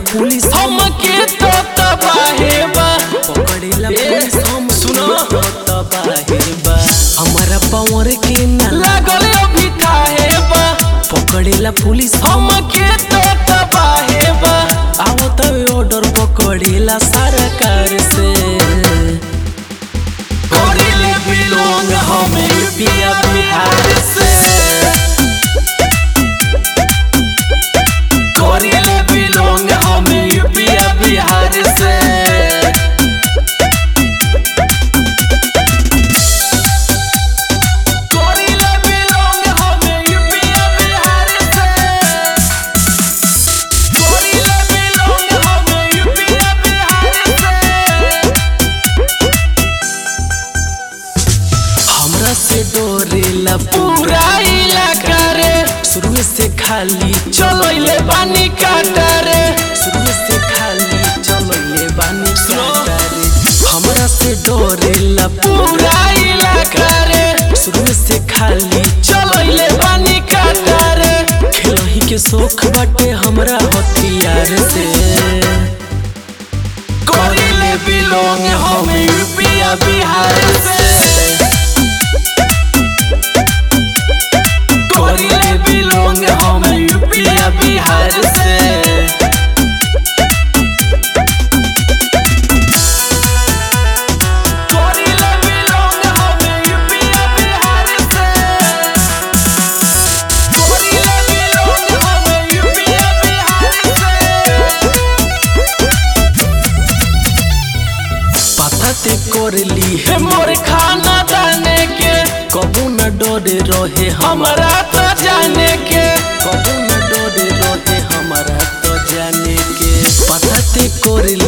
Police हमके तो तबाहे बा पकड़ेला पुलिस हम सुनो तो तबाहे बा हमारा पावर के ना लागल अभी काहे बा पकड़ेला पुलिस हमके तो तबाहे बा आवत ऑर्डर पकड़ेला सरकार से करिले बिलोंग हम यूपीया बिहार से करिले बिलोंग हम यूपीया बिहार से करिले बिलोंग हम यूपीया बिहार से करिले बिलोंग हम यूपीया बिहार से हमरा से डरेला पूरा इलाका रे शुरू से खाली चलैले बानी काटा रे शुरू से खाली चलैले बानी सुनो। काटा रे हमरा से डरेला पूरा इलाका रे शुरू से खाली चलैले बानी काटा रे खेलही के शौक बाटे हमरा हथियार से करिले बिलोंग हम यूपीया बिहार से करिले बिलोंग हम यूपीया बिहार से करिले बिलोंग हम यूपीया बिहार से करिले बिलोंग हम यूपीया बिहार से पता ते करली हे मोर खाना दाने के कबू न डरे रहे हमरा तो जाने के कबू न डरे रहे हमारा तो जाने के पता ते करली